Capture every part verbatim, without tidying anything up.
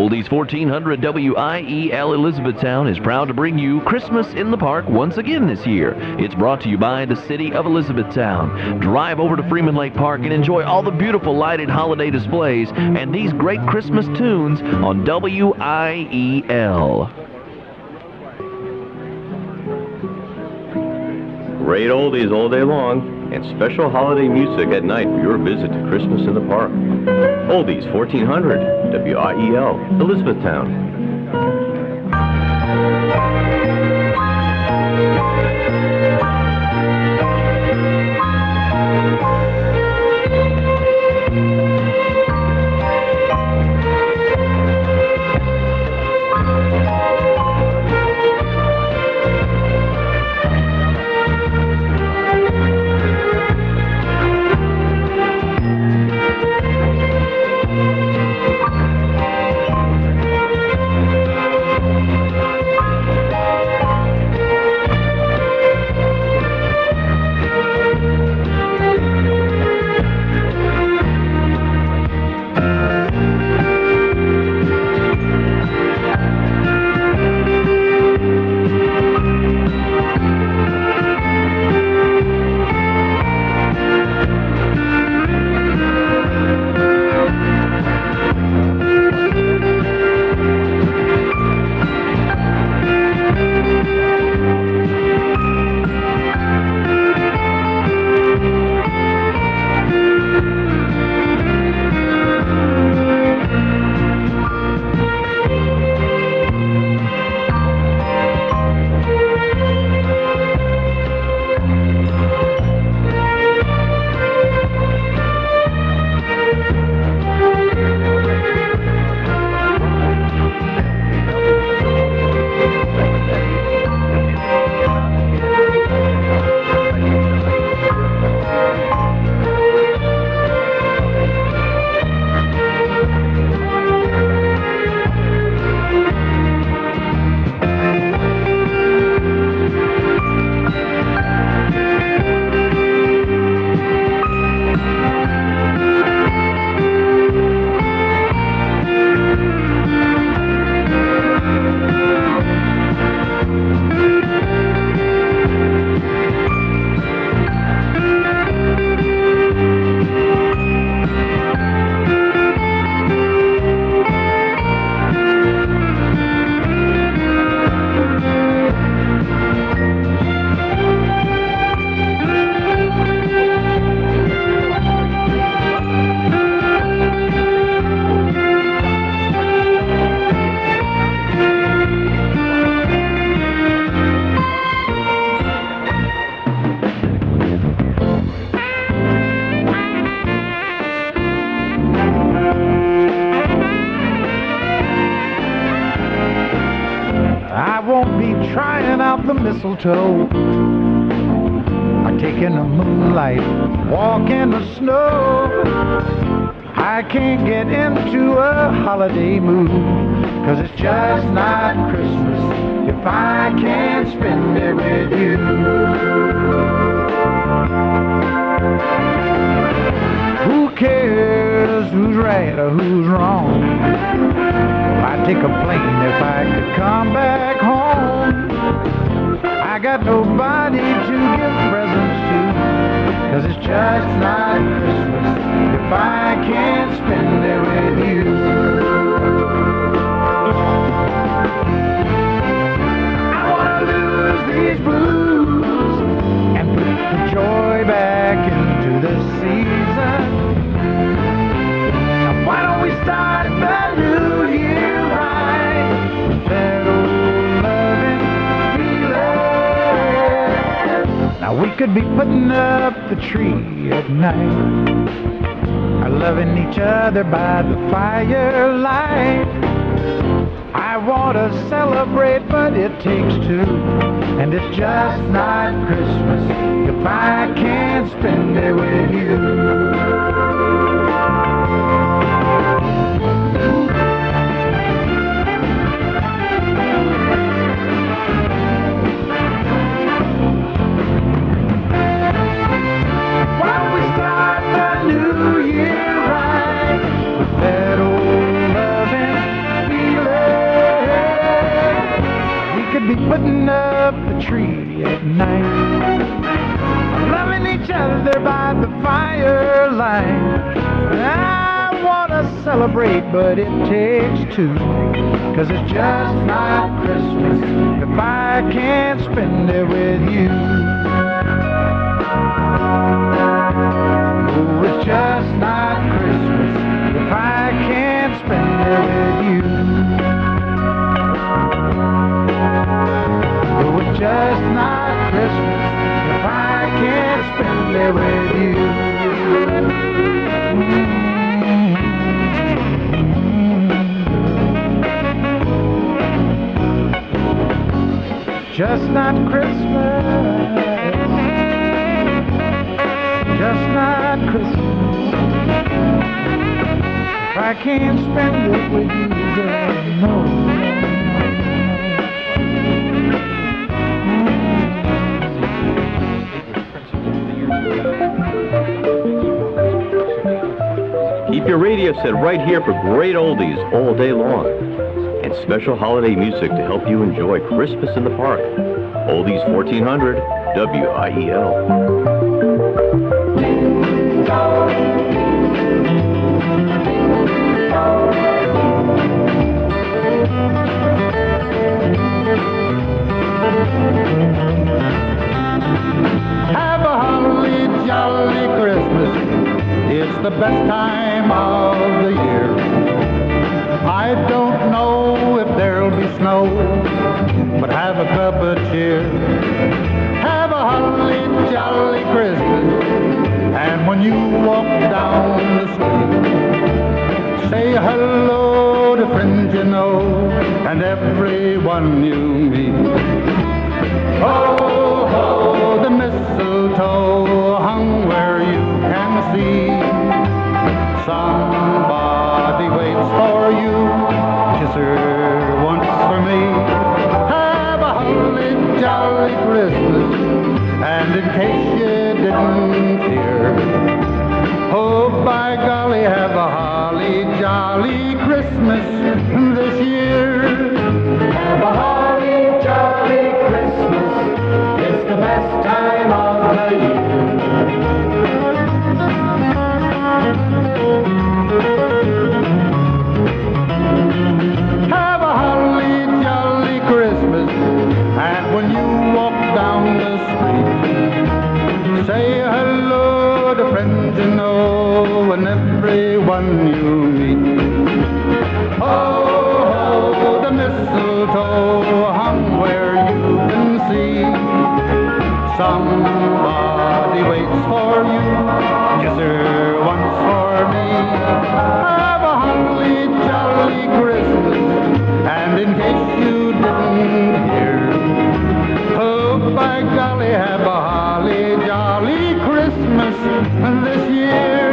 Oldies fourteen hundred W I E L Elizabethtown is proud to bring you Christmas in the Park once again this year. It's brought to you by the City of Elizabethtown. Drive over to Freeman Lake Park and enjoy all the beautiful lighted holiday displays and these great Christmas tunes on W I E L. Great oldies all day long, and special holiday music at night for your visit to Christmas in the Park. Oldies fourteen hundred W I E L, Elizabethtown. Trying out the mistletoe, or taking the moonlight, walk in the snow. I can't get into a holiday mood, 'cause it's just not Christmas if I can't spend it with you. Who cares who's right or who's wrong? I'd take a plane if I could come back home. I got nobody to give presents to, 'cause it's just not Christmas if I can't spend it with you. I wanna lose these blues and put the joy back into the season. Now why don't we start the new year right with that old loving feeling? Now we could be putting up the tree at night, or loving each other by the firelight. I want to celebrate, but it takes two, and it's just not Christmas if I can't spend it with you. New Year right with that old loving the tree at night. Loving each other by the firelight. I wanna celebrate, but it takes two. Cause it's just not Christmas if I can't spend it with you. Oh, it's just not Christmas if I can't spend it with you. Oh, it's just not Christmas if I can't spend it with you. Just not Christmas, just not Christmas if I can't spend it with you, girl, no. Keep your radio set right here for great oldies all day long. And special holiday music to help you enjoy Christmas in the Park. Oldies fourteen hundred W I E L. Have a holly jolly Christmas. It's the best time of the year. I don't know if there'll be snow, but have a cup of cheer. Have a holly jolly Christmas, and when you walk down the street, say hello to friends you know and everyone you meet. Ho, ho, the mistletoe hung where you can see. Somebody waits for you. Kiss her once for me. Have a holly jolly Christmas, and in case you didn't hear, oh by golly, have a holly jolly Christmas this year. Have a holly jolly Christmas, it's the best time of the year. Have a holly jolly Christmas, and when you walk down the street, say hello to friends you know and everyone you meet. Oh, oh, the mistletoe hung where you can see. Somebody waits for you. Kiss her once for me. Have a holly jolly Christmas, and in case you didn't hear, oh by golly, have a holly jolly Christmas this year.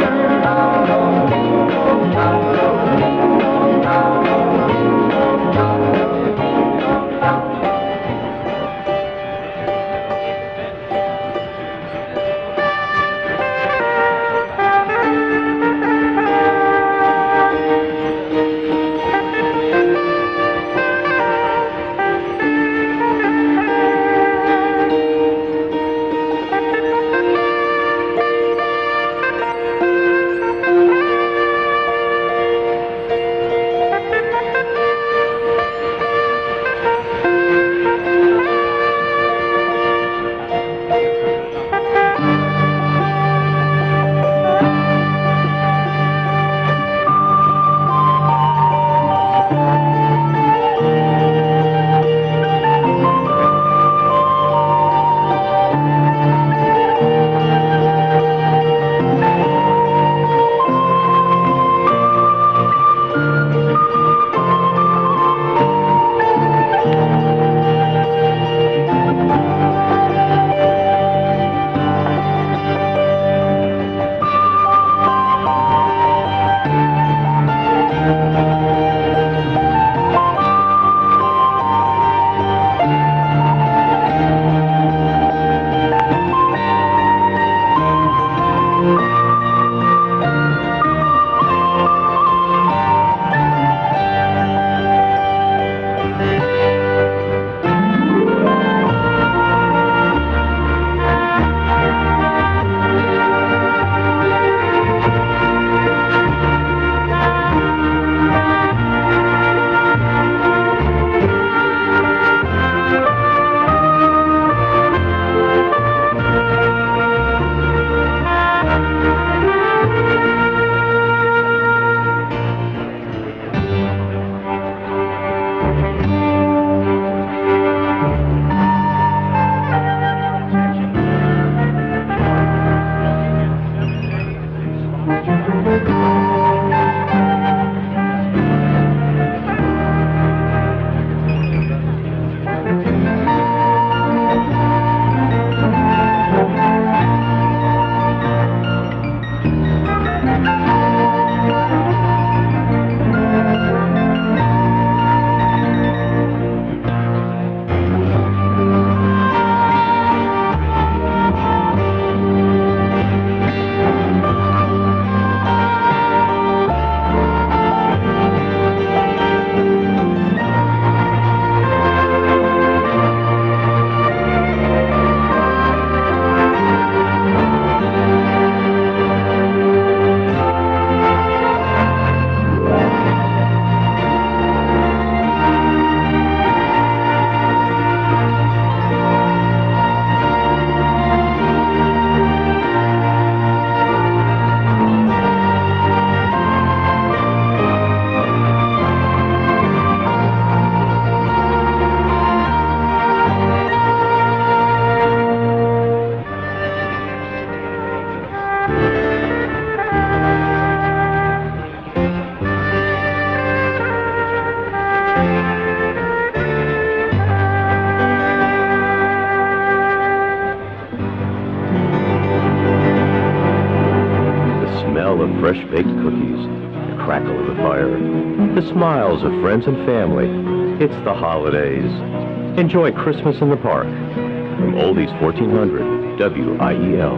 Of fresh baked cookies, the crackle of the fire, the smiles of friends and family. It's the holidays. Enjoy Christmas in the Park. From Oldies fourteen hundred W I E L.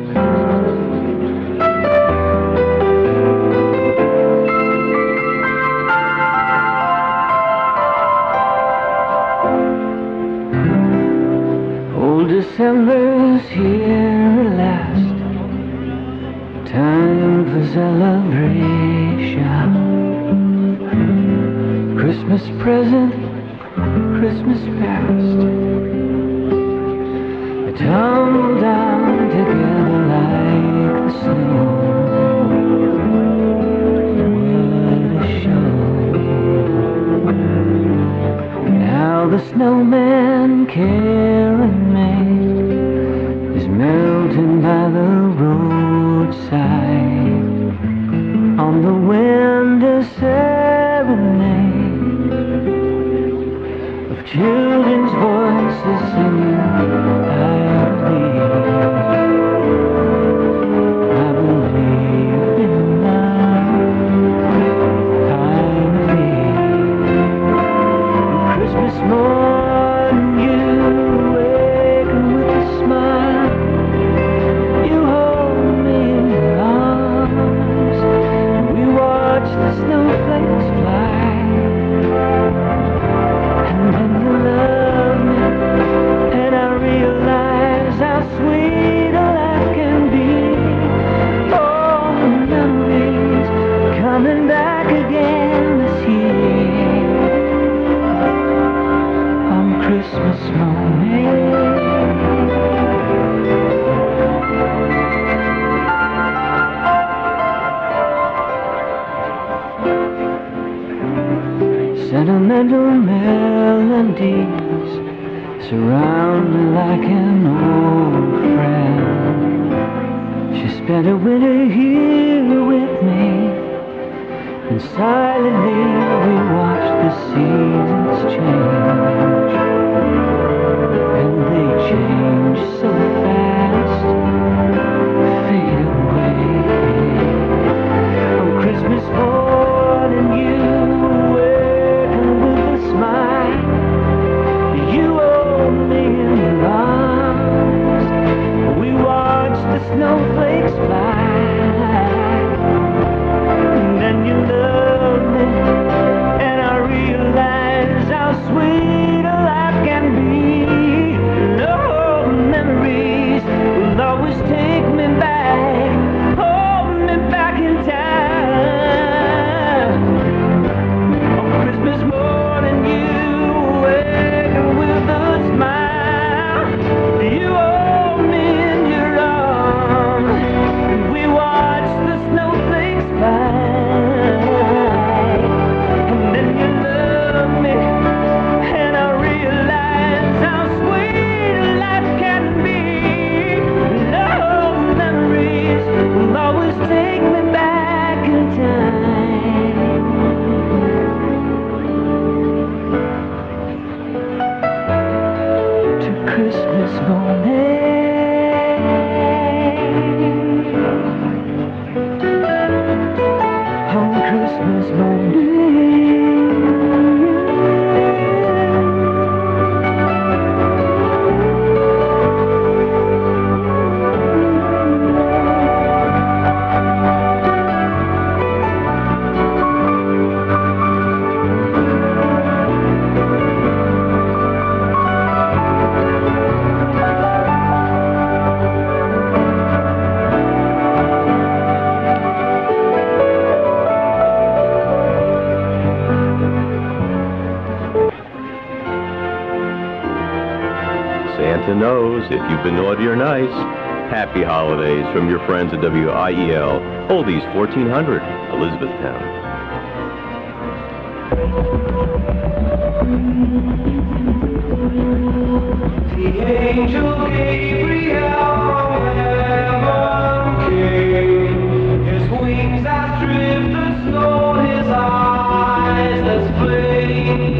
Old December's here at last. Time for celebration. Christmas present, Christmas past. They tumble down together like the snow. What a show. Now the snowman, Karen May, is melting by the roadside. On the wind a serenade of children's voices singing, I believe, I believe in love, I believe. Christmas morning you awaken with a smile. You hold me in your arms. We watch the snowflakes fly. And then you love me, and I realize how sweet a life can be. All the memories coming back again this year. On Christmas morning, sentimental melodies surround me like an old friend. She spent a winter here with me, and silently we watched the seasons change. And they change so fast, fade away. On Christmas morning you smile, you hold me in your arms. We watch the snowflakes fly, and then you love me, and I realize how sweet a life can be. No memories will always take me back, hold me back in time. On Christmas morning you awaken with a smile. You hold me in your arms, and we watch the snowflakes fly. And then you love me, and I realize how sweet life can be. No memories will always take me back in time. Christmas morning, on Christmas morning, Santa knows if you've been naughty or nice. Happy holidays from your friends at W I E L, Oldies fourteen hundred, Elizabethtown. the angel Gabriel from heaven came. His wings as drift the snow, his eyes as flame.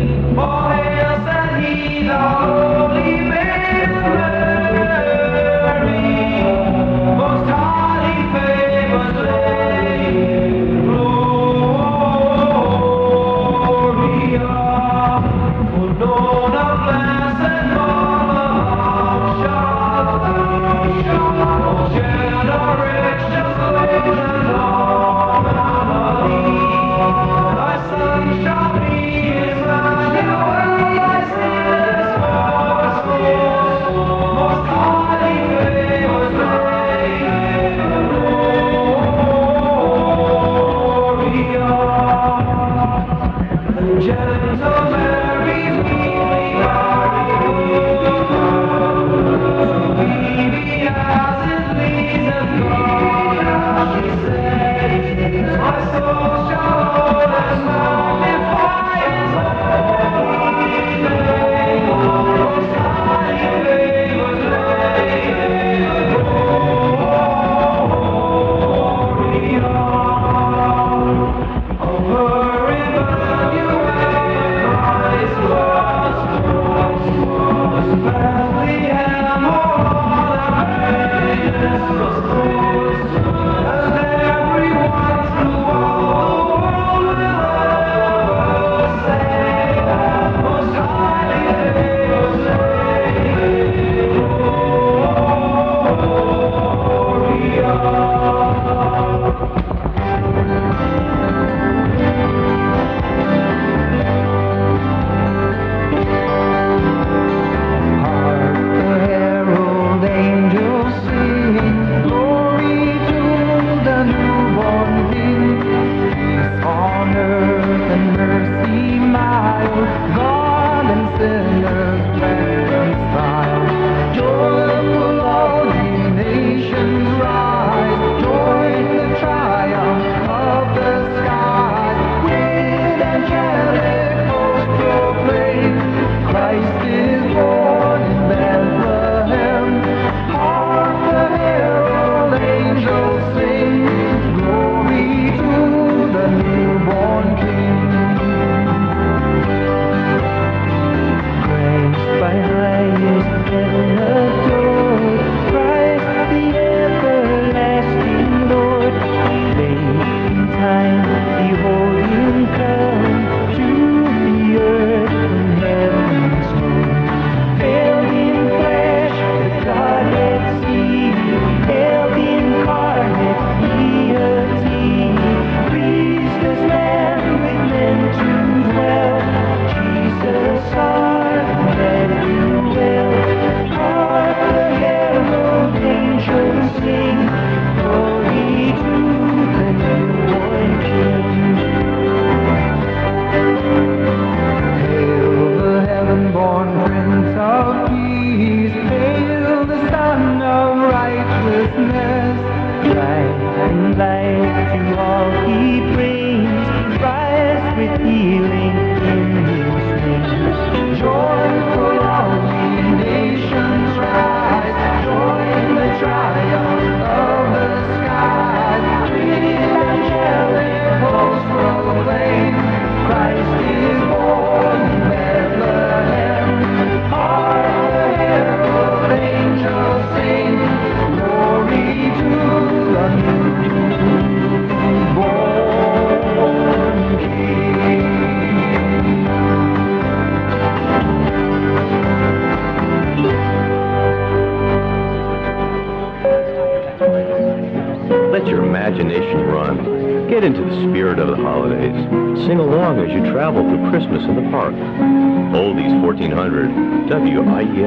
Let your imagination run. Get into the spirit of the holidays. Sing along as you travel through Christmas in the park. Oldies fourteen hundred W I E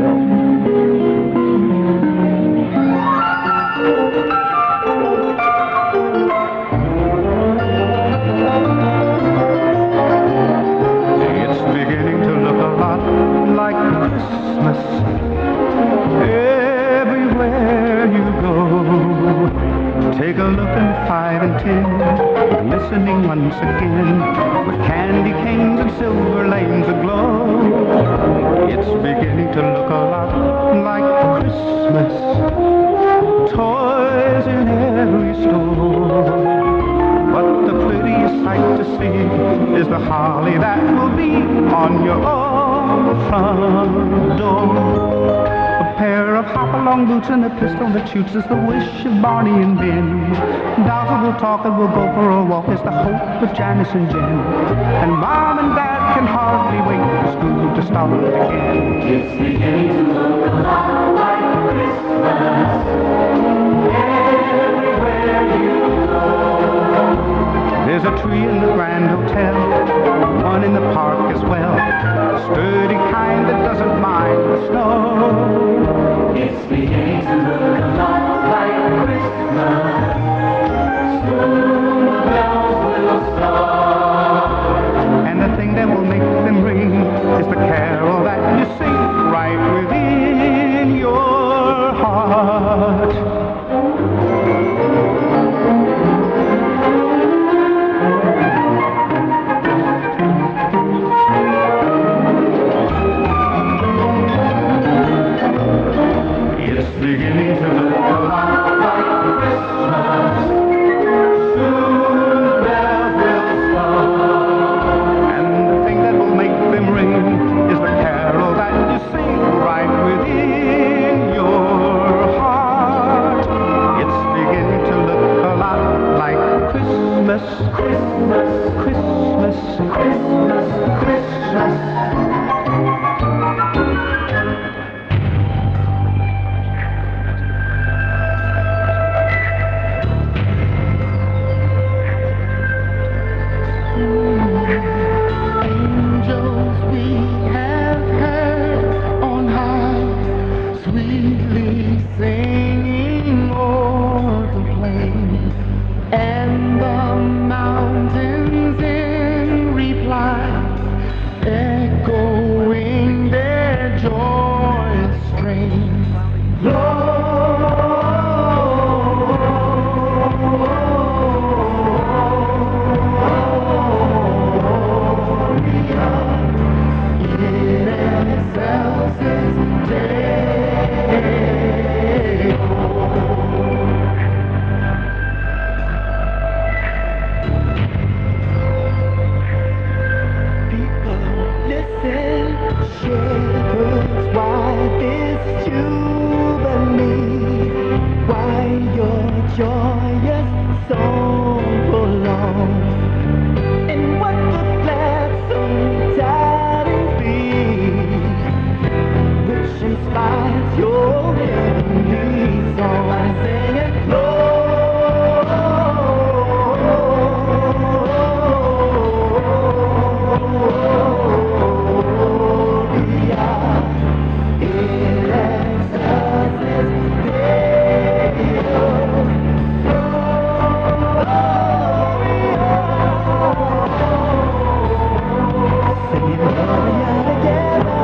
L. Take a look at five and ten, glistening once again, with candy canes and silver lanes aglow. It's beginning to look a lot like Christmas, toys in every store. But the prettiest sight to see is the holly that will be on your own front door. A pair of hop-along boots and a pistol that shoots is the wish of Barney and Ben. Dolls that will talk and will go for a walk is the hope of Janice and Jen. And Mom and Dad can hardly wait for school to start again. It's beginning to look a lot like Christmas everywhere you go. There's a tree in the Grand Hotel, one in the park as well, a sturdy kind that doesn't mind the snow. It's beginning to look a lot like Christmas. Soon the bells will start. And the thing that will make them Elsa's day. People, listen, shepherds, why this jubilee? Why your joyous song prolongs? And what the gladsome tidings be, which inspires your heavenly song? I sing it, Gloria in excelsis Deo. Singing Gloria together,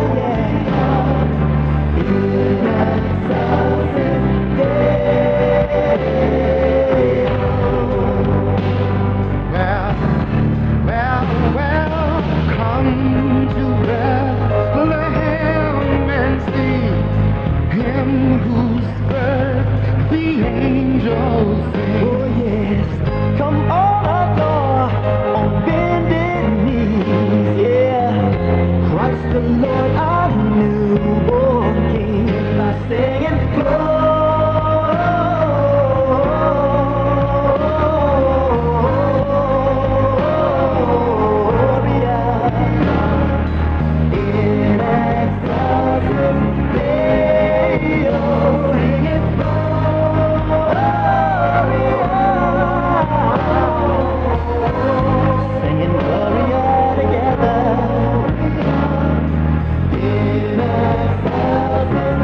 yeah. In excelsis Deo. Well, well, well, come to Bethlehem and see him whose birth the angels sing. Oh yes, come all adore on bended knees, yeah. Christ the Lord, our newborn King, by singing Gloria in excelsis Deo. Sing it, Gloria, singing Gloria together in excelsis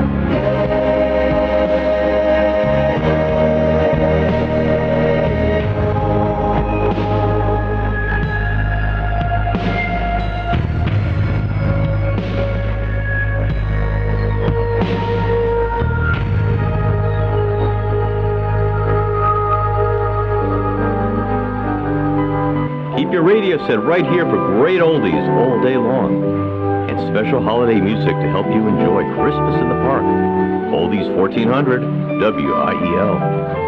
Keep your radio set right here for great oldies all day long and special holiday music to help you enjoy Christmas in the Park. Oldies fourteen hundred W I E L.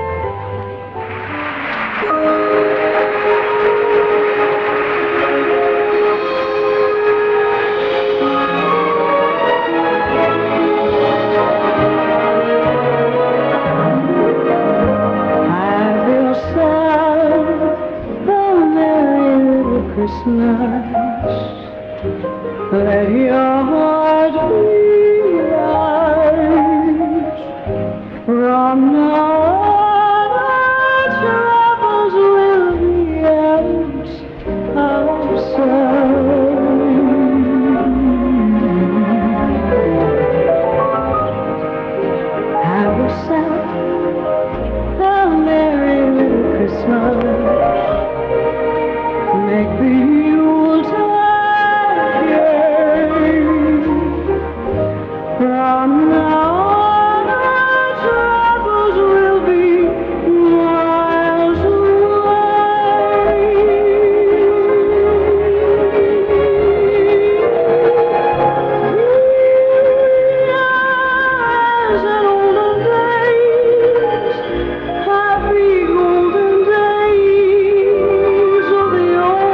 Have yourself a merry little Christmas. Let your heart be light. From now on, our troubles will be out of sight. Have yourself a merry little Christmas. Make the Yuletide gay. From now on, our troubles will be miles As in olden days, happy golden days of the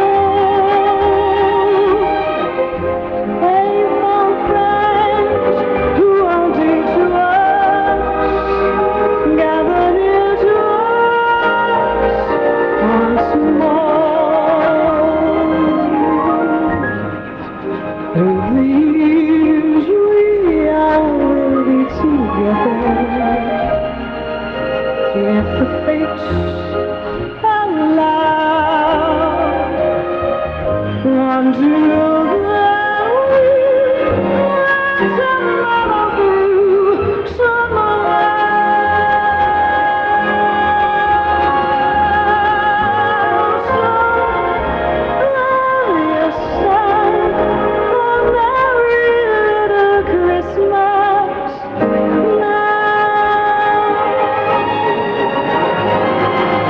old. Faithful friends who are dear to us, gather near to us once more. Through the years we all will be together, if the fates allow. Until then, we'll travel through summer lands. So, have yourself a merry little Christmas now.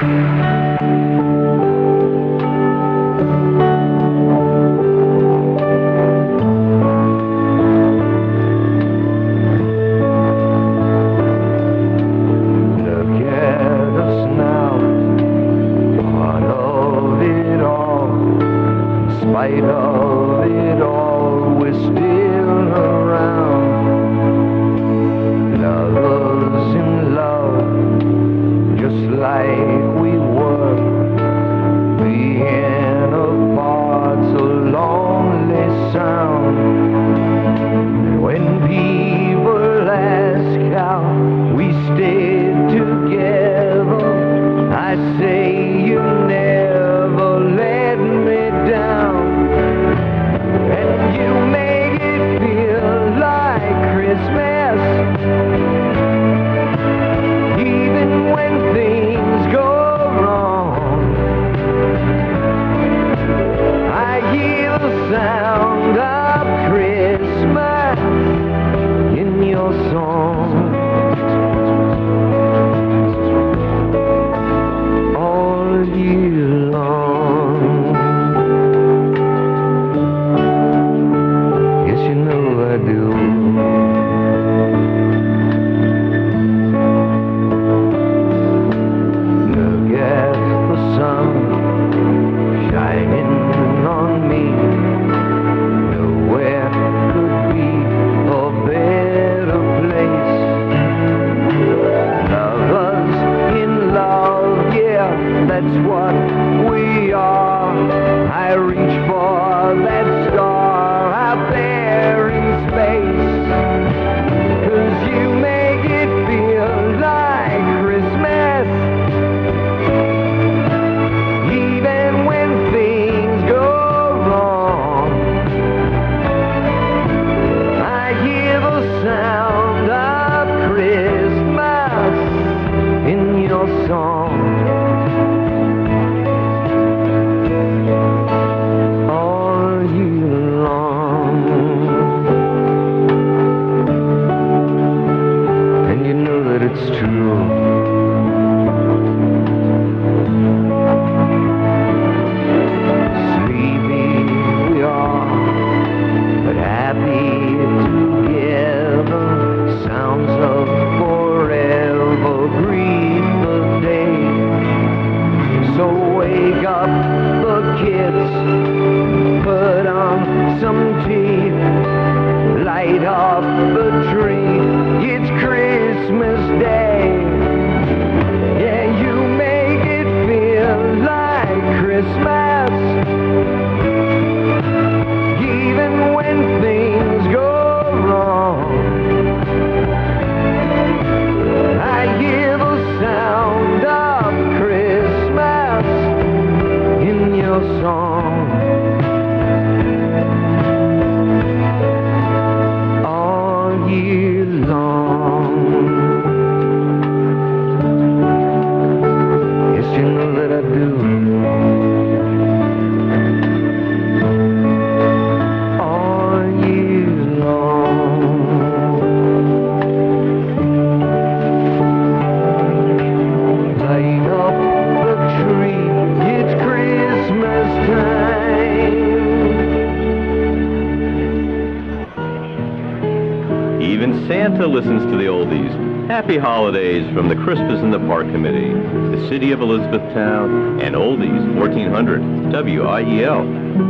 Santa listens to the oldies. Happy holidays from the Christmas in the Park Committee, the City of Elizabethtown, and Oldies fourteen hundred W I E L.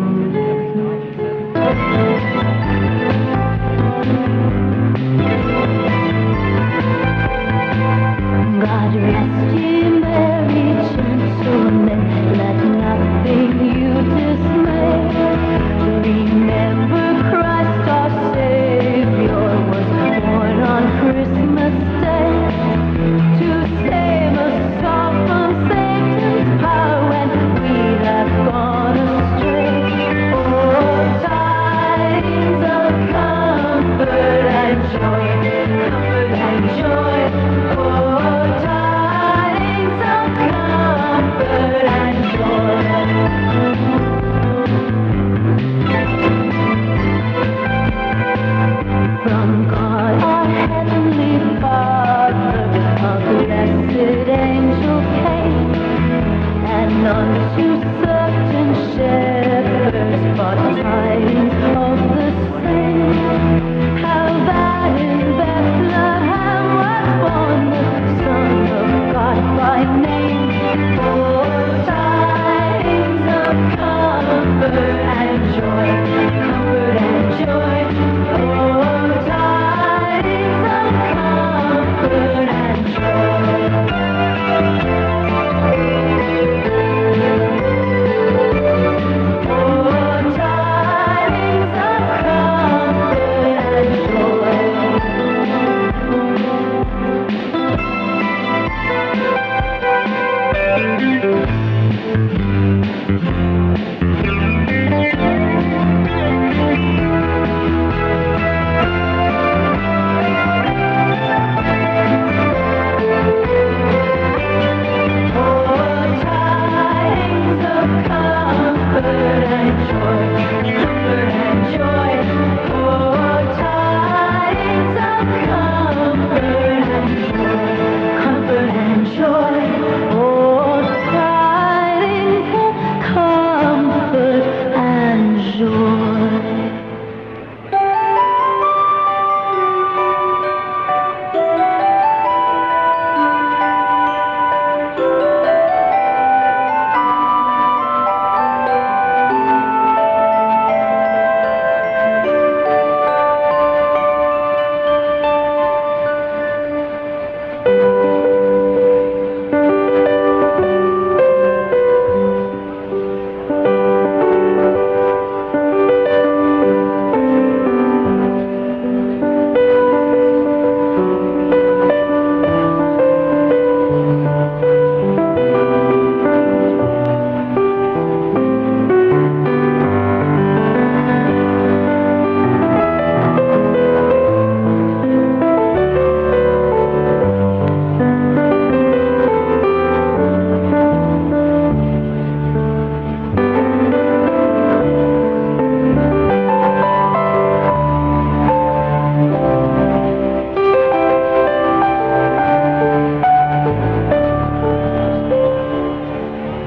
God rest ye merry gentlemen, let nothing you dismay. Remember Christ our Savior was born on Christmas Day to save us all from Satan's power when we have gone astray.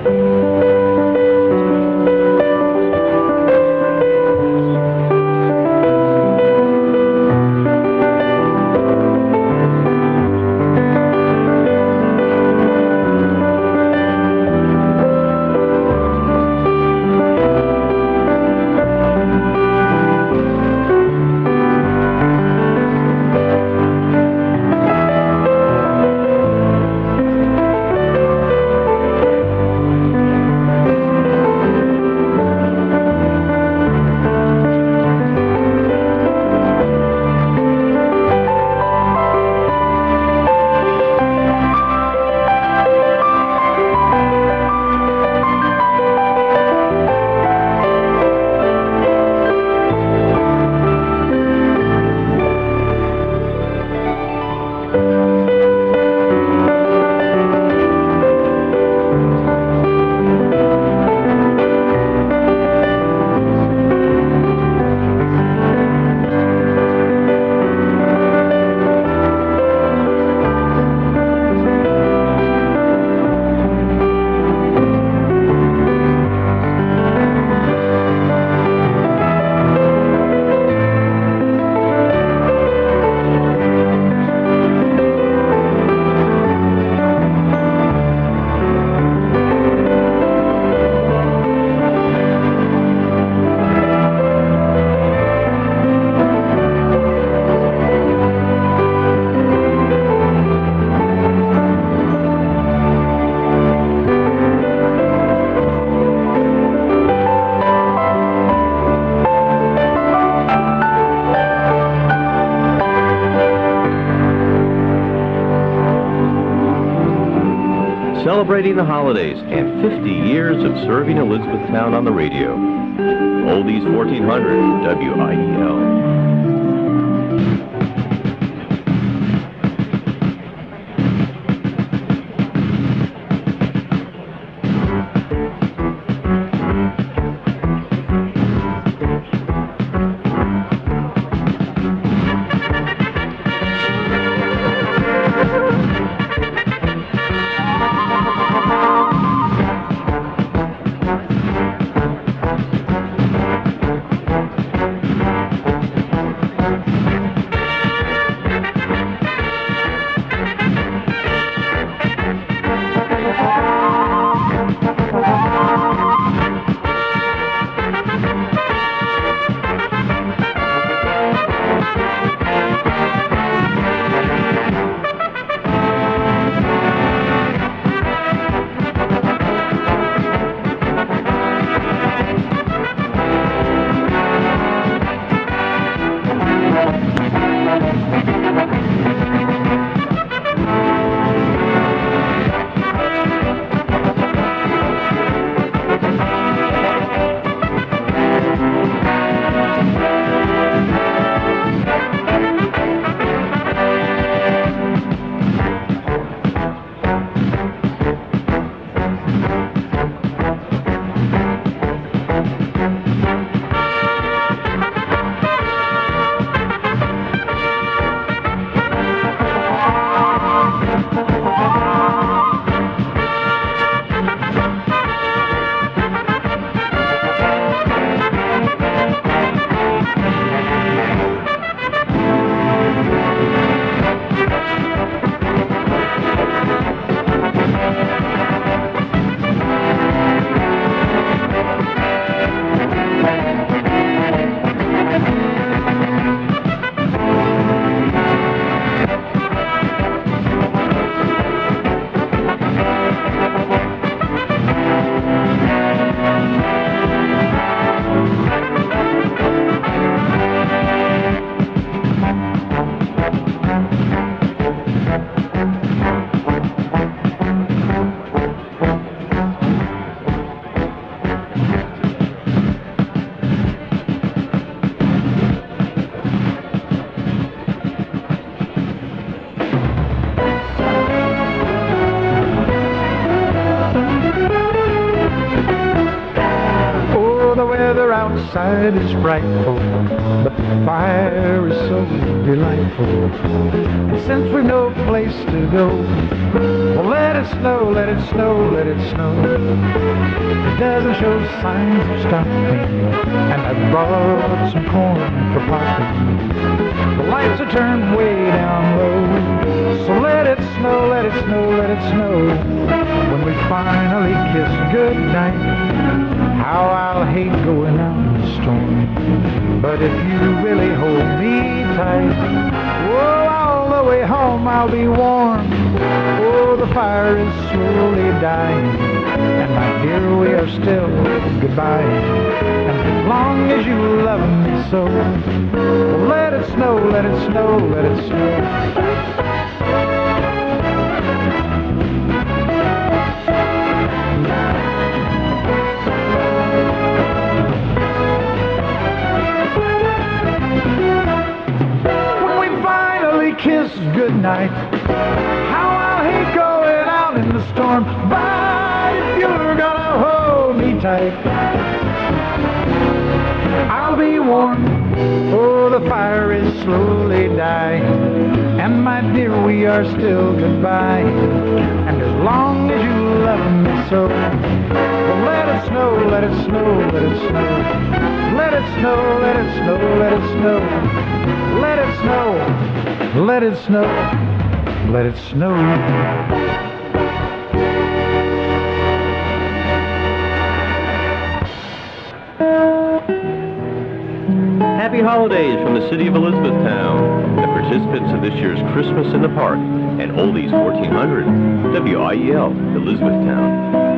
Celebrating the holidays and fifty years of serving Elizabethtown on the radio. Oldies fourteen hundred W I E L. weather outside is frightful, but the fire is so delightful. And since we've no place to go, well, let it snow, let it snow, let it snow. It doesn't show signs of stopping, and I brought some corn for popping. The lights are turned way down low, so let it snow, let it snow, let it snow. When we finally kiss goodnight, how I'll hate going out in the storm. But if you really hold me tight, oh, all the way home I'll be warm. Oh, the fire is slowly dying, and my dear, we are still goodbye. And as long as you love me so, well, let it snow, let it snow, let it snow. Kiss goodnight, how I'll hate going out in the storm. But if you're gonna hold me tight, I'll be warm. Oh, the fire is slowly dying, and my dear, we are still goodbye. And as long as you love me so, well, let it snow, let it snow, let it snow. Let it snow, let it snow, let it snow. Let it snow. Let it snow, let it snow. Happy holidays from the city of Elizabethtown, the participants of this year's Christmas in the Park and Oldies fourteen hundred, W I E L, Elizabethtown.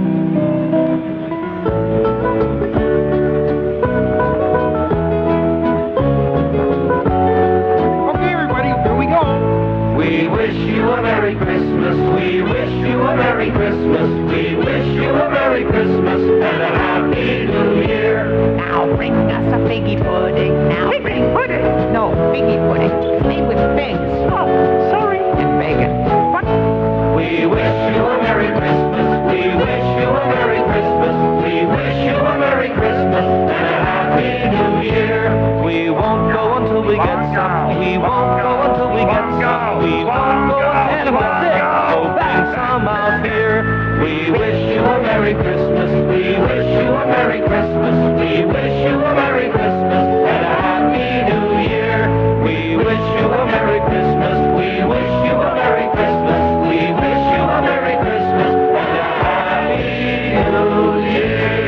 We wish you a Merry Christmas, we wish you a Merry Christmas, we wish you a Merry Christmas and a Happy New Year. Now bring us a figgy pudding. Now Figgy pudding? No, figgy pudding. It's made with figs. Oh, sorry. And bacon. What? We wish you a Merry Christmas, we wish you a Merry Christmas, we wish you a Merry Christmas and a Happy New Year. We won't go until we get some, we won't go until we get some, we won't go until we're sick, so bring some out here. We wish you a Merry Christmas, we wish you a Merry Christmas, we wish you a Merry Christmas and a Happy New Year. We wish you a Merry Christmas, we wish you a Merry Christmas, we wish you a Merry Christmas and a Happy New Year.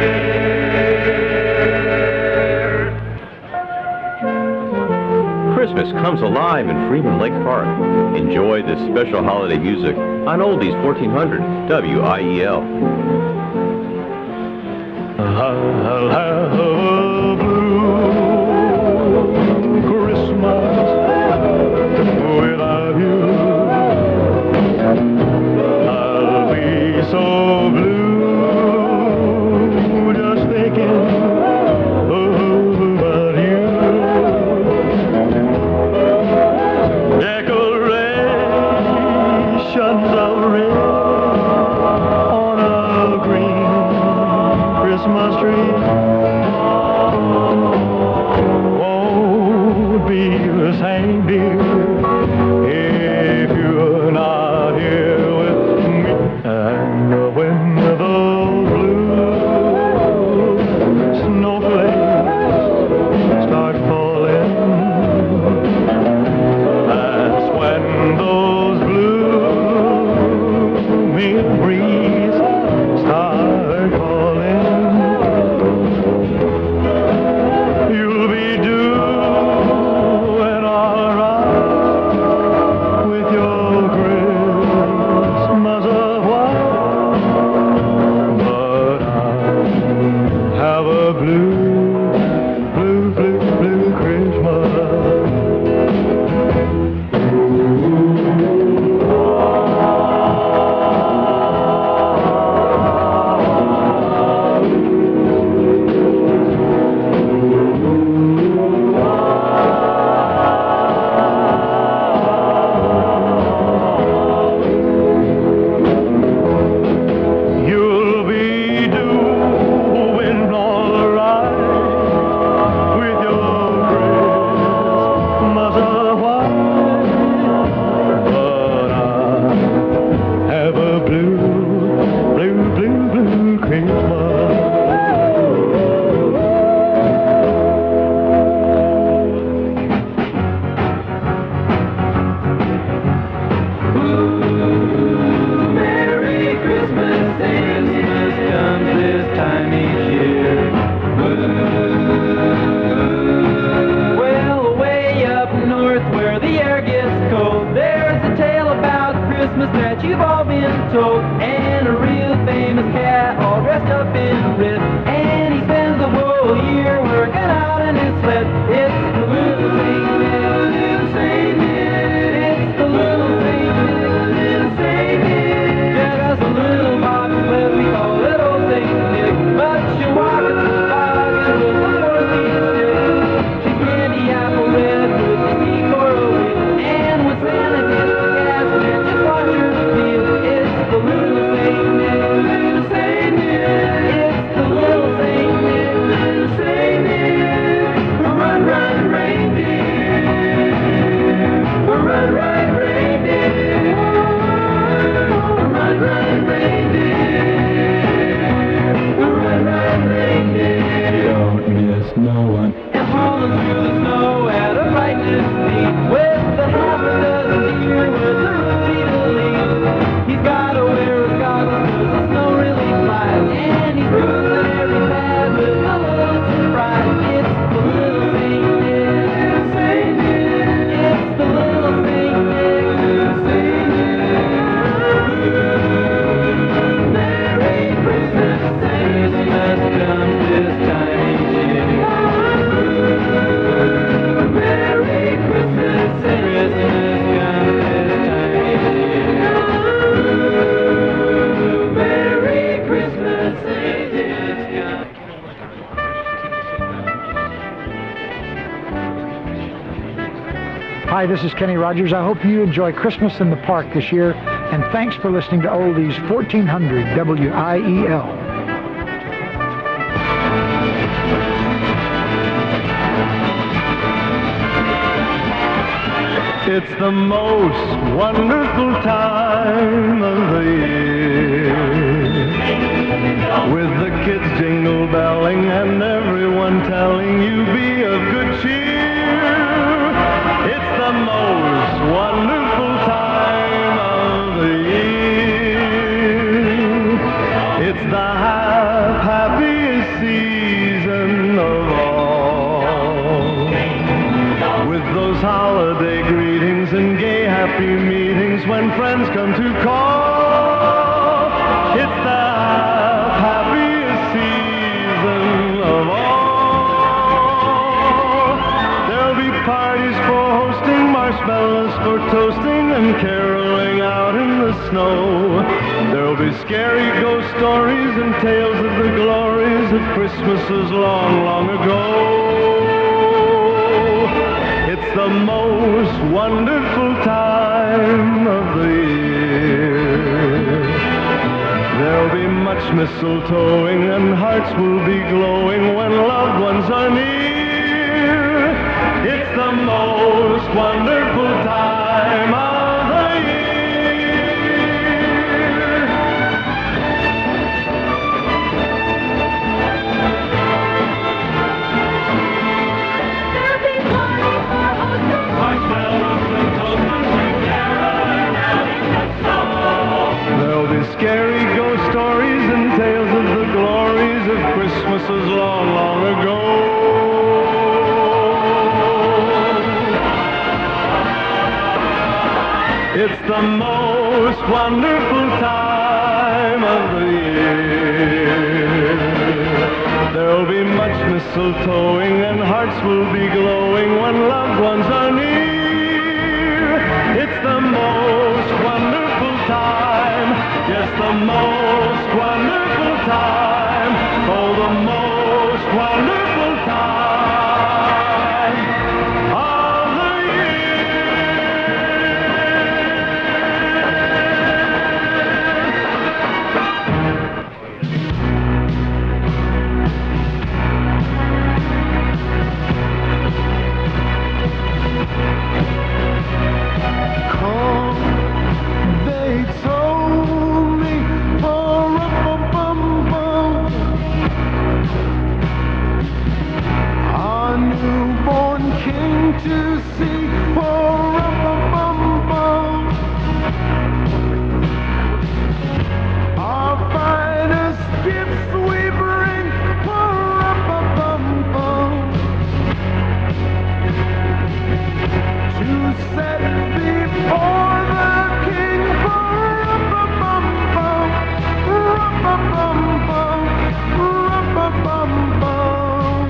Christmas comes alive in Freeman Lake Park. Enjoy this special holiday music on Oldies fourteen hundred, W I E L. I'll have a blue Christmas without you. I'll be so blue just thinking about you. Decorations of red on a green Christmas tree won't be the same, dear, if you're not here with me. And when those blue snowflakes start falling, that's when those blue memories start calling. Christmas. Merry Christmas, Christmas comes this time each year. Well, way up north where the air gets cold, there's a tale about Christmas that you've all been told. And a real famous cat all dressed up in red, and he spends the whole year working out in his sled. It's the little Saint Nick, little Saint Nick. It's the little Saint Nick, little Saint Nick. Just a little box sled, we call it old Saint Nick. But she walks the fog and with the four-speed stick. She's candy apple red with the sea-coral wheel. And when Santa hits the gas, man, just watch her feel. It's the little Saint Nick, little Saint Nick. It's the little Saint Nick, little Saint Nick. Run, run, reindeer. Run, run, reindeer. Run, run, reindeer. Run, run, reindeer. Don't miss no one. And pulling through the snow at a lightning speed with a half a dozen deer with a Rudy-to-lead. He's gotta wear his goggles 'cause the snow really flies, and he's cruising every pad with a little surprise. It's the little Saint Nick, little Saint Nick. It's the little Saint Nick, little Saint Nick. Merry Christmas, Christmas comes this time each year. Merry Christmas, Christmas comes this time each year. Merry Christmas, Christmas comes. Hi, this is Kenny Rogers. I hope you enjoy Christmas in the Park this year, and thanks for listening to Oldies fourteen hundred W I E L. It's the most wonderful time of the year, with the kids jingle belling and everyone telling you be of good cheer. It's the most wonderful time of the year. It's the half happiest season of all, with those holiday greetings and gay happy meetings when friends come to call. It's the happiest season of all. There'll be parties for hosting, marshmallows for toasting, and caroling out in the snow. There'll be scary ghost stories and tales of the glories of Christmases long, long ago. It's the most wonderful time of the year. There'll be much mistletoeing and hearts will be glowing when loved ones are near. It's the most wonderful time of the year. There'll be scary ghost stories and tales of the glories of Christmases long, long ago. It's the most wonderful time of the year. There'll be much mistletoeing and hearts will be glowing when loved ones are near. It's the most wonderful time, yes, the most wonderful time, oh, the most wonderful time of the They told me, oh, rum, bum, bum, see. Oh, rum-bum-bum-bum. Our finest gifts we bring. Oh, rum-bum-bum-bum. To set before the king. Oh, rum-bum-bum-bum. Rum-bum-bum-bum. Rum-bum-bum-bum.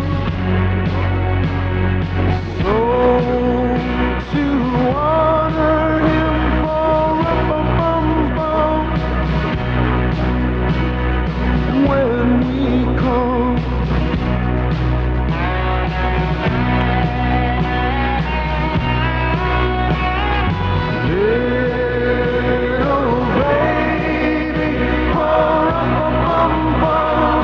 So to honor him for rum-bum-bum-bum, when we come, little baby for rum-bum-bum,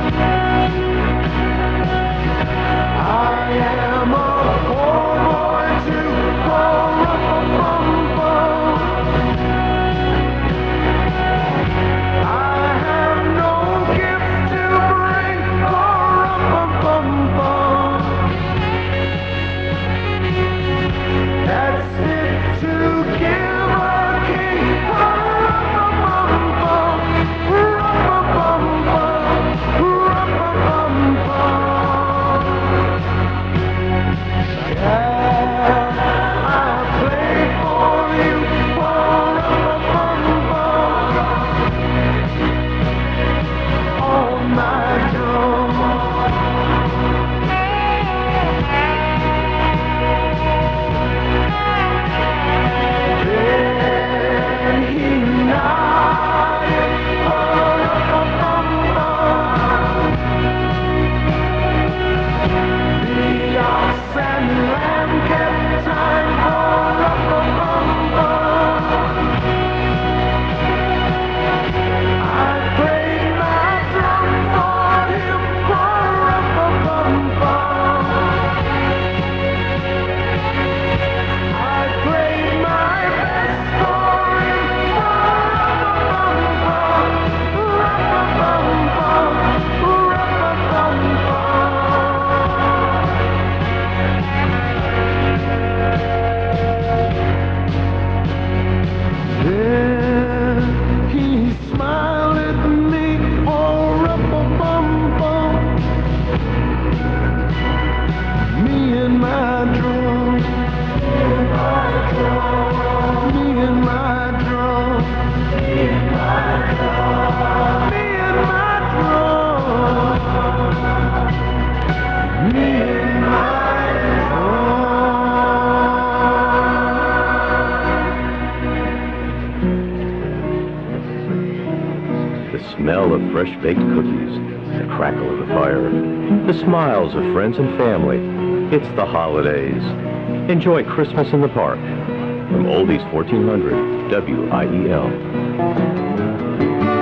I am a poor boy too for rum-bum-bum. I have no gift to bring for rum-bum-bum. That's it to give a king for rum-bum-bum. Rum-bum-bum-bum. Rum-bum-bum-bum. Yeah, I play for you for rum-bum-bum. All night long. Then he nodded for rum-bum-bum. The ox and lamb kept time for rum-bum-bum. I played my drum for him for rum-bum-bum. I played my best for him for rum-bum-bum. Rum-bum-bum-bum. Rum-bum-bum-bum. Then he smiled at me, oh, rum-bum-bum-bum. Me and my drum, me and my drum, me and my drum, me and my drum, me and my drum. The smell of fresh baked cookies, the crackle of the fire, the smiles of friends and family. It's the holidays. Enjoy Christmas in the Park. From Oldies fourteen hundred W I E L.